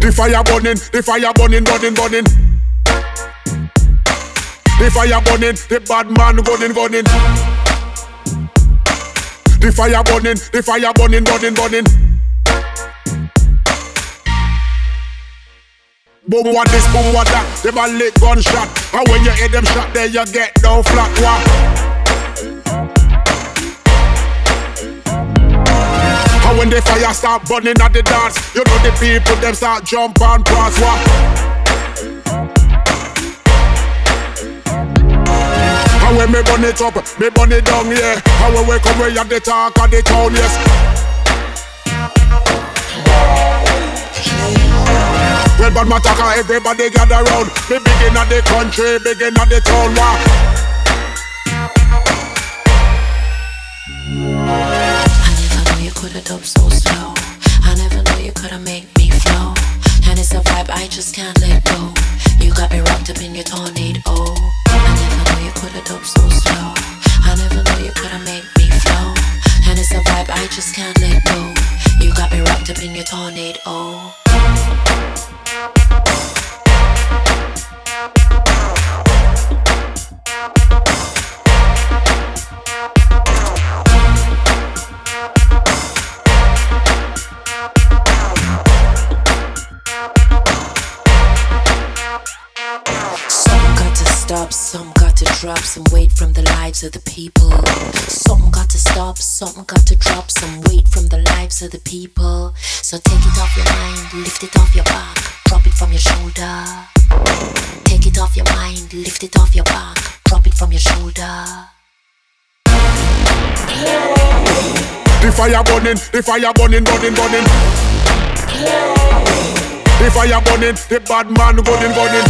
The fire burning, the fire burning, burning, burning. The fire burning, the bad man gunning, gunning. The fire burning, the fire burning, burning, burning. Boom what this, boom what that. Them a lick gunshot. And when you hear them shot, there you get down flat. What? And when the fire start burning at the dance, you know the people them start jump and pass. What? And when me burn it up, me burn it down, yeah. And when we come, we at the talk of the town, yes. When bad man talk, everybody gather round. Me begin at the country, begin at the town, wow. I never knew you coulda dub so slow. I never knew you coulda made me flow. And it's a vibe I just can't let go. You got me wrapped up in your tornado. I never knew you coulda dub so slow. I never knew you coulda made me flow. And it's a vibe I just can't let go. You got me wrapped up in your tornado. Some got to drop some weight from the lives of the people. Some got to stop, some got to drop some weight from the lives of the people. So take it off your mind, lift it off your back, drop it from your shoulder. Take it off your mind, lift it off your back, drop it from your shoulder. The fire burning, the fire burning, burning, burning. The fire burning, the bad man gunning, gunning.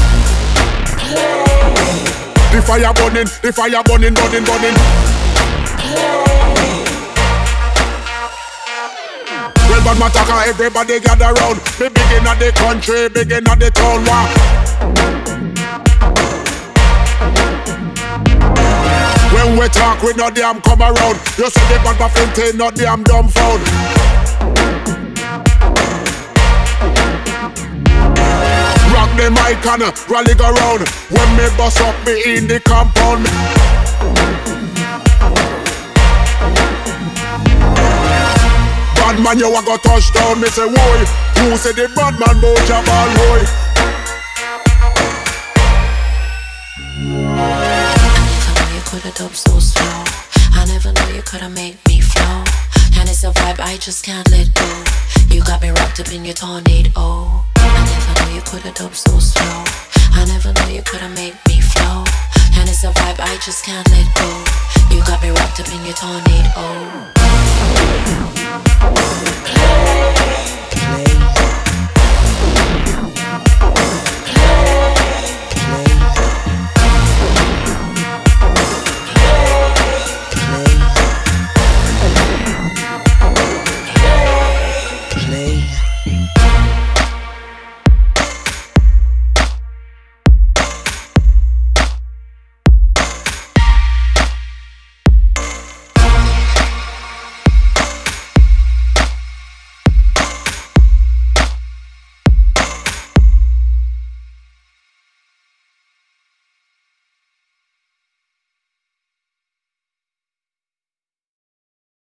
The fire burning, the fire burning, burning, burning. Well, bad man talk, everybody gather round. Me begin at the country, begin at the town, wow. When we talk, we no damn come around. You say the bad man thing, no damn dumbfound. Rock the mic and rally go round. When me bust up me in the compound. Bad man you a go touchdown. Me say woy. Who say the bad man bout your ball boy? I never knew you coulda dub so slow. I never knew you coulda made me flow. And it's a vibe I just can't let go. You got me wrapped up in your tornado. I never knew you coulda dub so slow. I never knew you coulda made me flow. And it's a vibe I just can't let go. You got me wrapped up in your tornado. Play.